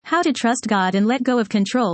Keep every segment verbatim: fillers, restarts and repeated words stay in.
How to trust God and let go of control.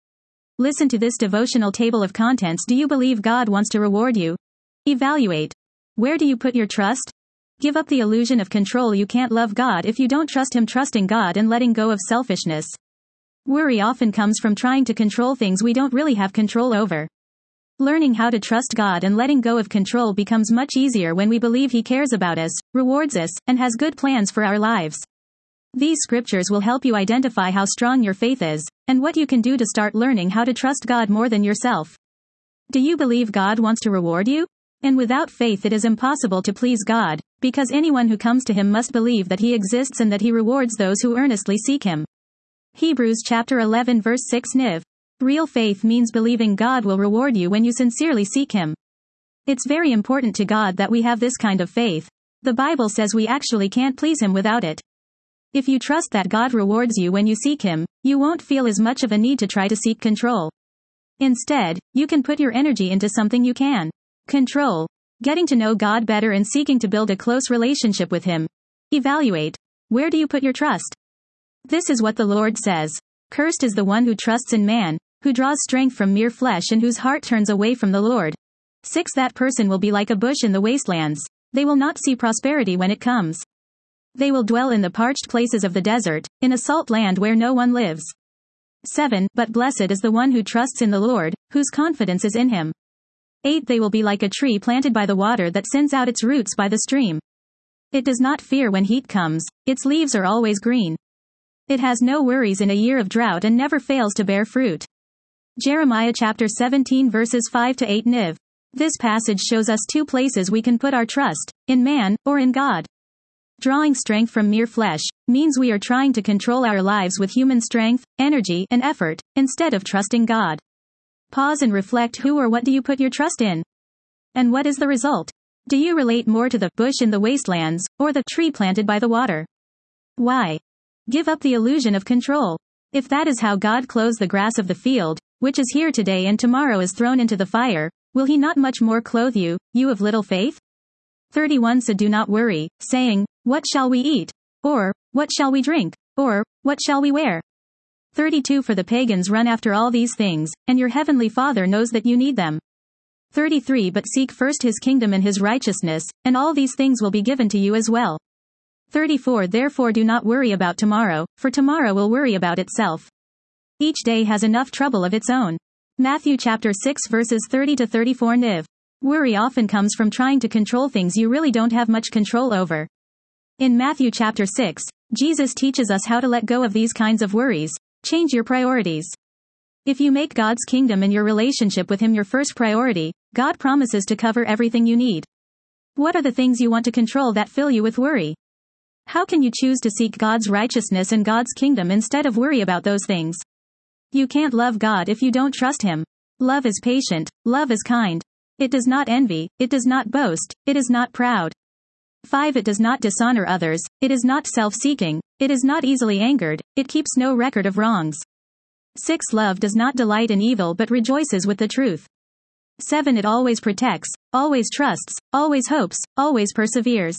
Listen to this devotional table of contents. Do you believe God wants to reward you? Evaluate. Where do you put your trust? Give up the illusion of control. You can't love God if you don't trust Him. Trusting God and letting go of selfishness. Worry often comes from trying to control things we don't really have control over. Learning how to trust God and letting go of control becomes much easier when we believe He cares about us, rewards us, and has good plans for our lives. These scriptures will help you identify how strong your faith is, and what you can do to start learning how to trust God more than yourself. Do you believe God wants to reward you? And without faith it is impossible to please God, because anyone who comes to Him must believe that He exists and that He rewards those who earnestly seek Him. Hebrews chapter eleven verse six N I V. Real faith means believing God will reward you when you sincerely seek Him. It's very important to God that we have this kind of faith. The Bible says we actually can't please Him without it. If you trust that God rewards you when you seek Him, you won't feel as much of a need to try to seek control. Instead, you can put your energy into something you can control. Getting to know God better and seeking to build a close relationship with Him. Evaluate. Where do you put your trust? This is what the Lord says. Cursed is the one who trusts in man, who draws strength from mere flesh and whose heart turns away from the Lord. six That person will be like a bush in the wastelands. They will not see prosperity when it comes. They will dwell in the parched places of the desert, in a salt land where no one lives. seven But blessed is the one who trusts in the Lord, whose confidence is in Him. eight They will be like a tree planted by the water that sends out its roots by the stream. It does not fear when heat comes, its leaves are always green. It has no worries in a year of drought and never fails to bear fruit. Jeremiah chapter seventeen verses five to eight N I V. This passage shows us two places we can put our trust, in man, or in God. Drawing strength from mere flesh means we are trying to control our lives with human strength, energy, and effort, instead of trusting God. Pause and reflect. Who or what do you put your trust in? And what is the result? Do you relate more to the bush in the wastelands, or the tree planted by the water? Why? Give up the illusion of control. If that is how God clothes the grass of the field, which is here today and tomorrow is thrown into the fire, will He not much more clothe you, you of little faith? thirty-one So do not worry, saying, what shall we eat? Or, what shall we drink? Or, what shall we wear? thirty-two For the pagans run after all these things, and your heavenly Father knows that you need them. thirty-three But seek first His kingdom and His righteousness, and all these things will be given to you as well. thirty-four Therefore do not worry about tomorrow, for tomorrow will worry about itself. Each day has enough trouble of its own. Matthew chapter six verses thirty to thirty-four N I V. Worry often comes from trying to control things you really don't have much control over. In Matthew chapter six, Jesus teaches us how to let go of these kinds of worries. Change your priorities. If you make God's kingdom and your relationship with Him your first priority, God promises to cover everything you need. What are the things you want to control that fill you with worry? How can you choose to seek God's righteousness and God's kingdom instead of worry about those things? You can't love God if you don't trust Him. Love is patient, love is kind. It does not envy, it does not boast, it is not proud. five It does not dishonor others, it is not self-seeking, it is not easily angered, it keeps no record of wrongs. six Love does not delight in evil but rejoices with the truth. seven It always protects, always trusts, always hopes, always perseveres.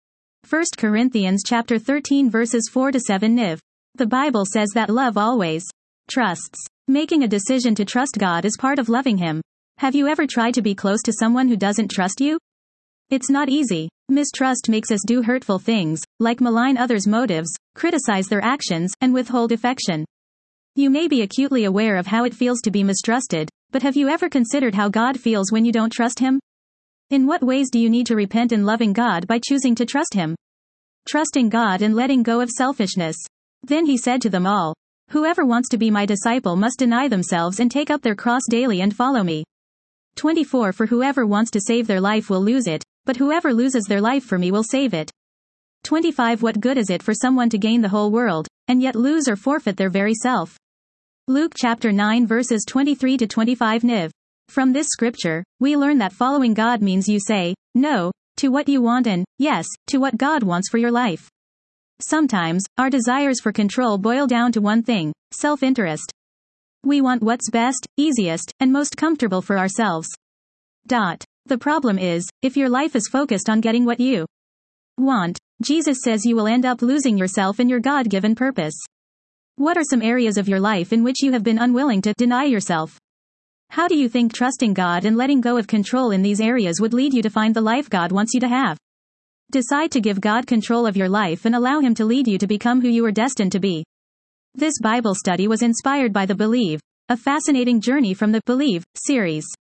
First Corinthians chapter thirteen verses four to seven N I V. The Bible says that love always trusts. Making a decision to trust God is part of loving Him. Have you ever tried to be close to someone who doesn't trust you? It's not easy. Mistrust makes us do hurtful things, like malign others' motives, criticize their actions, and withhold affection. You may be acutely aware of how it feels to be mistrusted, but have you ever considered how God feels when you don't trust Him? In what ways do you need to repent in loving God by choosing to trust Him? Trusting God and letting go of selfishness. Then He said to them all, whoever wants to be my disciple must deny themselves and take up their cross daily and follow me. twenty-four For whoever wants to save their life will lose it, but whoever loses their life for me will save it. twenty-five What good is it for someone to gain the whole world, and yet lose or forfeit their very self? Luke chapter nine verses twenty-three to twenty-five N I V. From this scripture, we learn that following God means you say, no, to what you want and, yes, to what God wants for your life. Sometimes, our desires for control boil down to one thing, self-interest. We want what's best, easiest, and most comfortable for ourselves. Dot. The problem is, if your life is focused on getting what you want, Jesus says you will end up losing yourself and your God-given purpose. What are some areas of your life in which you have been unwilling to deny yourself? How do you think trusting God and letting go of control in these areas would lead you to find the life God wants you to have? Decide to give God control of your life and allow Him to lead you to become who you were destined to be. This Bible study was inspired by the Believe, a fascinating journey from the Believe series.